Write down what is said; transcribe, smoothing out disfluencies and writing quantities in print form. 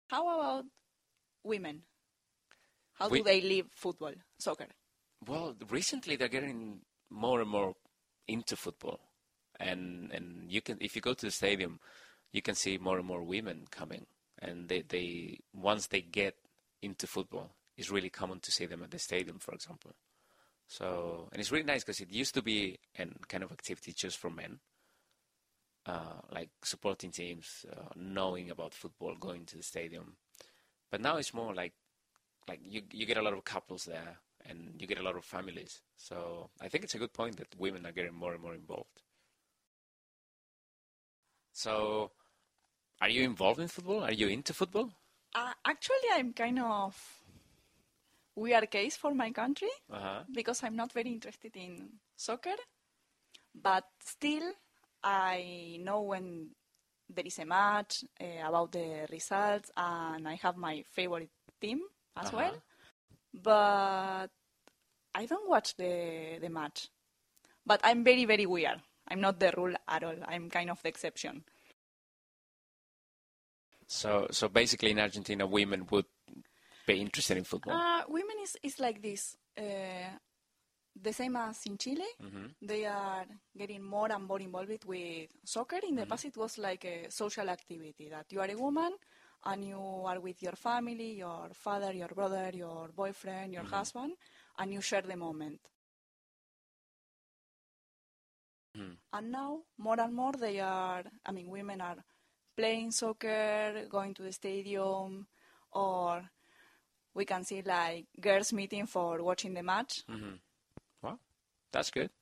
How about women? How We- do they live football, soccer? Well, recently they're getting more and more into football, and you can, if you go to the stadium, you can see more and more women coming, and they once they get into football, it's really common to see them at the stadium, for example. So, and it's really nice because it used to be an kind of activity just for men, like supporting teams, knowing about football, going to the stadium. But now it's more like you get a lot of couples there, and you get a lot of families. So I think it's a good point that women are getting more and more involved. So, are you involved in football? Are you into football? Actually, I'm kind of weird case for my country Uh-huh. because I'm not very interested in soccer, but still I know when there is a match about the results, and I have my favorite team as well. But I don't watch the match. But I'm very, very weird. I'm not the rule at all. I'm kind of the exception. So basically in Argentina, women would be interested in football. Women is like this. The same as in Chile. They are getting more and more involved with soccer. In the past, it was like a social activity that you are a woman and you are with your family, your father, your brother, your boyfriend, your husband, and you share the moment. And now, more and more, women are playing soccer, going to the stadium, or we can see like girls meeting for watching the match. Well, that's good.